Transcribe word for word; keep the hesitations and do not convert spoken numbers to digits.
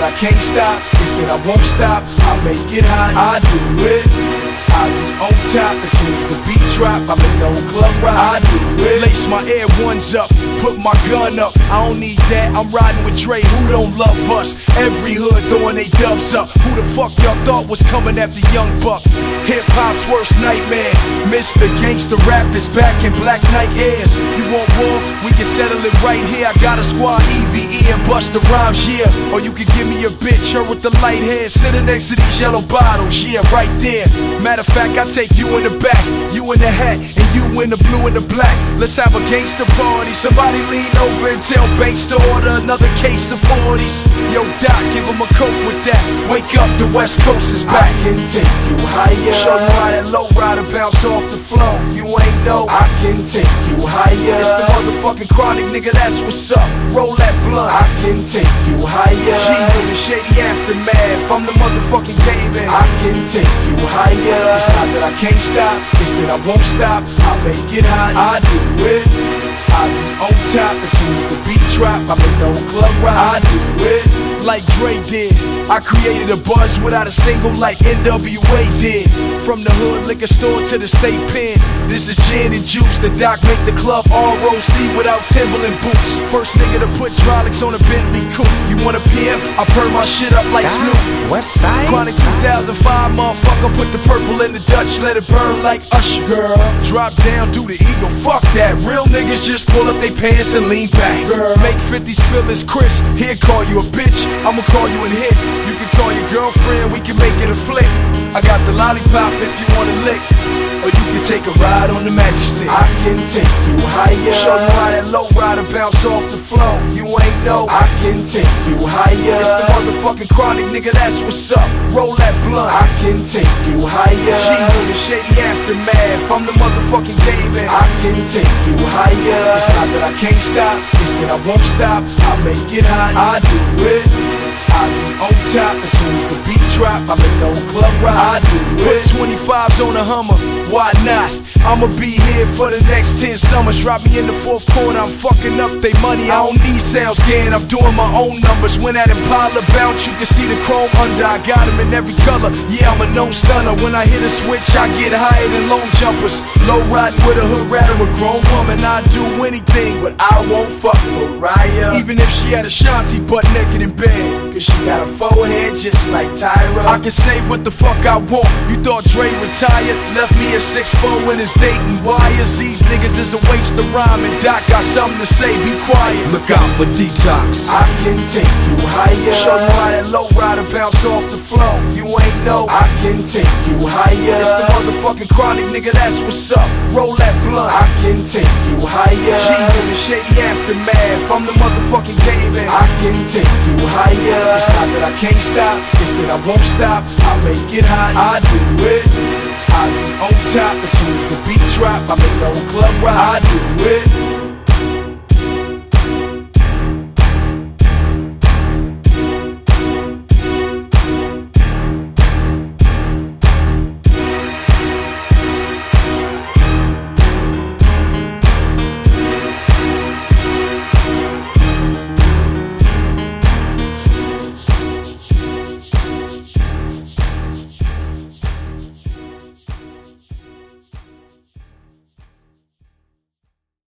I can't stop, it's that I won't stop. I make it hot, I do it. I be on top as soon as the beat drop. I'm in no club ride, I do it. Lace my Air Ones up, put my gun up. I don't need that, I'm riding with Dre, who don't love us? Every hood throwing they dubs up. Who the fuck y'all thought was coming after Young Buck? Hip-hop's worst nightmare. Mister Gangsta Rap is back in Black Knight Airs. You want war? We can settle it right here. I got a squad, E V E and Busta Rhymes, yeah. Or you can give me a bitch, her with the light hair, sitting next to these yellow bottles, yeah, right there. Matter of fact, I take you in the back, you in the hat, and you in the blue and the black. Let's have a gangster party. Somebody lean over and tell Banks to order another case of forties. Yo, Doc, give him a coke with that. Wake up, the West Coast is back. I can take you higher. Show you how that low rider bounce off the floor. You ain't know. I can take you higher. It's the motherfucking Chronic, nigga, that's what's up. Roll that blunt. I can take you higher. G in the shady aftermath. I'm the motherfucking game and I can take you higher. It's not that I can't stop, it's that I won't stop. I make it hot, I do it. I be on top as soon as the beat drop. I'm in no club ride, I do it. Like Dre did, I created a buzz without a single like N W A did. From the hood liquor store to the state pen, this is gin and juice. The Doc make the club R O C without Timberland boots. First nigga to put hydraulics on a Bentley coupe. You want a P M? I perm my shit up like Snoop. West Side Chronic two thousand five, motherfucker, put the purple in the Dutch, let it burn like Usher. Girl, drop down, do the ego, fuck that. Real niggas just pull up they pants and lean back. Girl, make fifty spill his Chris, he'll call you a bitch, I'ma call you and hit. You can call your girlfriend, we can make it a flick. I got the lollipop if you wanna lick, or you can take a ride on the magic stick. I can take you higher. Show you how that low rider bounce off the floor. You ain't know. I can take you higher. It's the motherfucking Chronic, nigga, that's what's up. Roll that blunt. I can take you higher. G in the shady aftermath. I'm the motherfucking game and I can take you higher. It's not that I can't stop, it's that I won't stop. I make it hot, I do it. I be on top as soon as the beat drop. I'm in no club ride, I do it. Put twenty-fives on a Hummer, why not? I'ma be here for the next ten summers. Drop me in the fourth quarter, I'm fucking up they money. I don't need sound scan, I'm doing my own numbers. When that Impala bounce, you can see the chrome under. I got them in every color, yeah, I'm a known stunner. When I hit a switch, I get higher than long jumpers. Low riding with a hood rat or a grown woman. I'd do anything, but I won't fuck Mariah. Even if she had a shanty butt naked in bed, cause she got a forehead just like Tyra. I can say what the fuck I want. You thought Dre retired, left me at six four in his dating wires. These niggas is a waste of rhyme, and Doc got something to say, be quiet. Look out for Detox. I can take you higher. Show you how that low rider bounce off the floor. You ain't know. I can take you higher. It's the motherfucking Chronic, nigga, that's what's up. Roll that blunt. I can take you higher. G in the shady aftermath. I'm the motherfucking game and I can take you higher. It's not that I can't stop, it's that I won't stop. I make it hot, I do it. I be on top as soon as the beat drop. I'm in no club ride, I do it.